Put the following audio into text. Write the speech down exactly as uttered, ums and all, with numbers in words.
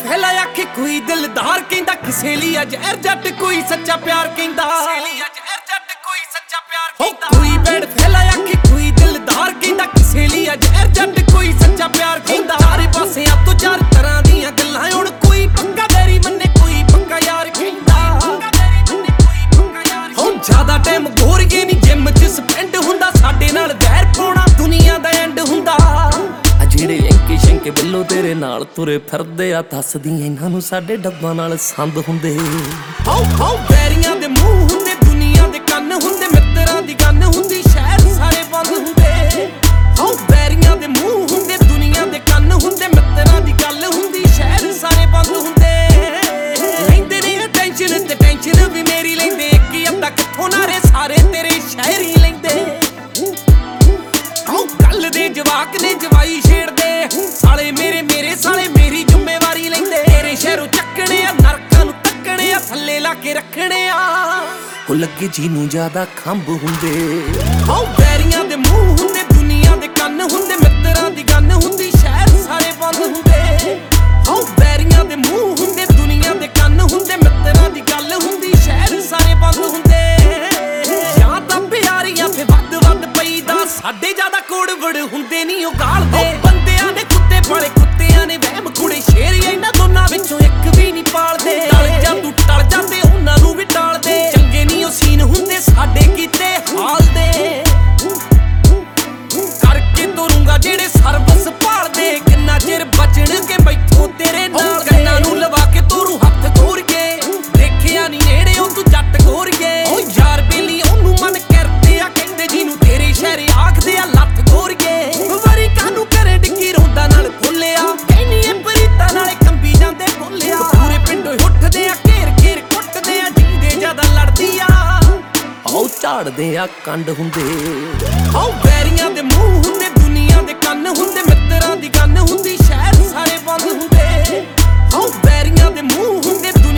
फैला आखे कोई दिलदार कहंदा किसे लिए जहर जट कोई सच्चा प्यार कहंदा कोई बैठ फैला आखे कोई दिलदार कहंदा किसे लिए जहर जट कोई सच्चा प्यार कहंदा चारे पासे अब तो चार तरह दियां गल्लां हुण कोई पक्का बैरी मन्ने कोई पक्का यार कहंदा हुण ज्यादा टाइम गोरगे नहीं जिम च स्पेंड हुंदा साडे नाल वैर पाउणा दुनिया दा एंड हुंदा ਜਿਹੜੇ ਅੰਕੇ ਸ਼ੰਕੇ ਬਿੱਲੋ ਤੇਰੇ ਨਾਲ ਤੁਰੇ ਫਿਰਦੇ ਆ ਦੱਸਦੀ ਇਹਨਾਂ ਨੂੰ ਸਾਡੇ ਡੱਬਾਂ ਨਾਲ ਸੰਦ ਹੁੰਦੇ ਹਾਉ ਹਾਉ ਬੈਰੀਆਂ ਦੇ ਮੂੰਹ ਹੁੰਦੇ ਦੁਨੀਆ ਦੇ ਕੰਨ ਹੁੰਦੇ ਮਿੱਤਰਾਂ ਦੀ ਗੰਨ ਹੁੰਦੀ ਸ਼ਹਿਰ ਸਾਰੇ ਬੰਦ ਹੁੰਦੇ ਹਾਉ ਬੈਰੀਆਂ ਦੇ ਮੂੰਹ ਹੁੰਦੇ ਦੁਨੀਆ ਦੇ ਕੰਨ ਹੁੰਦੇ ਮਿੱਤਰਾਂ ਦੀ ਗੱਲ ਹੁੰਦੀ ਸ਼ਹਿਰ ਸਾਰੇ ਬੰਦ ਹੁੰਦੇ ਲੈਂਦੇ ਨੇ ਟੈਨਸ਼ਨ ਤੇ ਟੈਨਸ਼ਨ ਵੀ ਮੇਰੀ ਲੈਂਦੇ ਇੱਕ ਅੱਧਾ ਕਿੱਥੋਂ ਨਾਰੇ ਸਾਰੇ ਤੇਰੇ ਸ਼ਹਿਰ ਹੀ ਲੈਂਦੇ ਹਾਉ ਕੱਲ ਦੇ ਜਵਾਕ ਨੇ ਜਵਾਈ साले मेरे मेरे साले मेरी जिम्मेवारी लेंदे तेरे शहरों चक्कने आ नरकां नूं तक्कने आ थल्ले ला के रखने आ हो लगे जीनू ज्यादा खंभ हुंदे हां बैरियां दे मुंह हुंदे दुनिया दे कंन हुंदे मित्तरां दी गन हुंदी शहर सारे बंद हुंदे हां बैरियां दे मुंह हुंदे दुनिया दे कंन हुंदे मित्तरां दी गल हुंदी शहर सारे बंद हुंदे यां तां प्यारियां ते वध वध पईदा साडे ज्यादा कोड़वड़ हुंदे नहीं ओ गालदे वाले कुत्तियां ने वहम कुड़े शेर इन्हां दोनां विचों एक भी नहीं पालदे टल जा तू टल जांदे उन्हां नूं भी टालदे चंगे नहीं ओ सीन हुंदे साडे कीते हाल दे करके तुरूंगा जेड़े सर्वस भालदे किन्ना चिर बचणगे मैथों तेरे नाल गन्नां नूं लवा के तोरू हत्थ घोर के देखिया नहीं नेड़े ओ तू जट घोर के ओ यार बेली ओनू मन करदे आ कहंदे जिनू तेरे शहरे आखदे आ लत्थ घोर के वरी कानू करे डिक्की रोंदा नाल भुल्लिया कहनी ए परीता नाले कंबी जांदे भुल्लिया पूरे पिंडों उठदे आ घेर घेर कुੱਟਦੇ आ जींदे ज्यादा लड़दी आ आओ झाड़दे आ कंड हुंदे आओ बैरियां दे मुंह हुंदे दुनिया दे कंन हुंदे मित्तरां दी गन हुंदी शहर सारे बंद हुंदे आओ बैरियां दे मुंह हुंदे